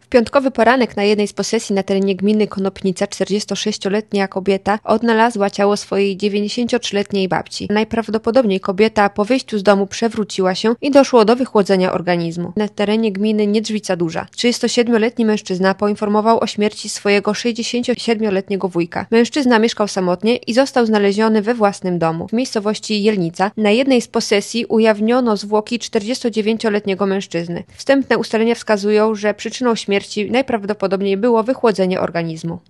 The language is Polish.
W piątkowy poranek na jednej z posesji na terenie gminy Konopnica 46-letnia kobieta odnalazła ciało swojej 93-letniej babci. Najprawdopodobniej kobieta po wyjściu z domu przewróciła się i doszło do wychłodzenia organizmu. Na terenie gminy Niedrzwica Duża 37-letni mężczyzna poinformował o śmierci swojego 67-letniego wujka. Mężczyzna mieszkał samotnie i został znaleziony we własnym domu. W miejscowości Jelnica na jednej z posesji ujawniono zwłoki 49-letniego mężczyzny. Wstępne ustalenia wskazują, że przyczyną śmierci najprawdopodobniej było wychłodzenie organizmu.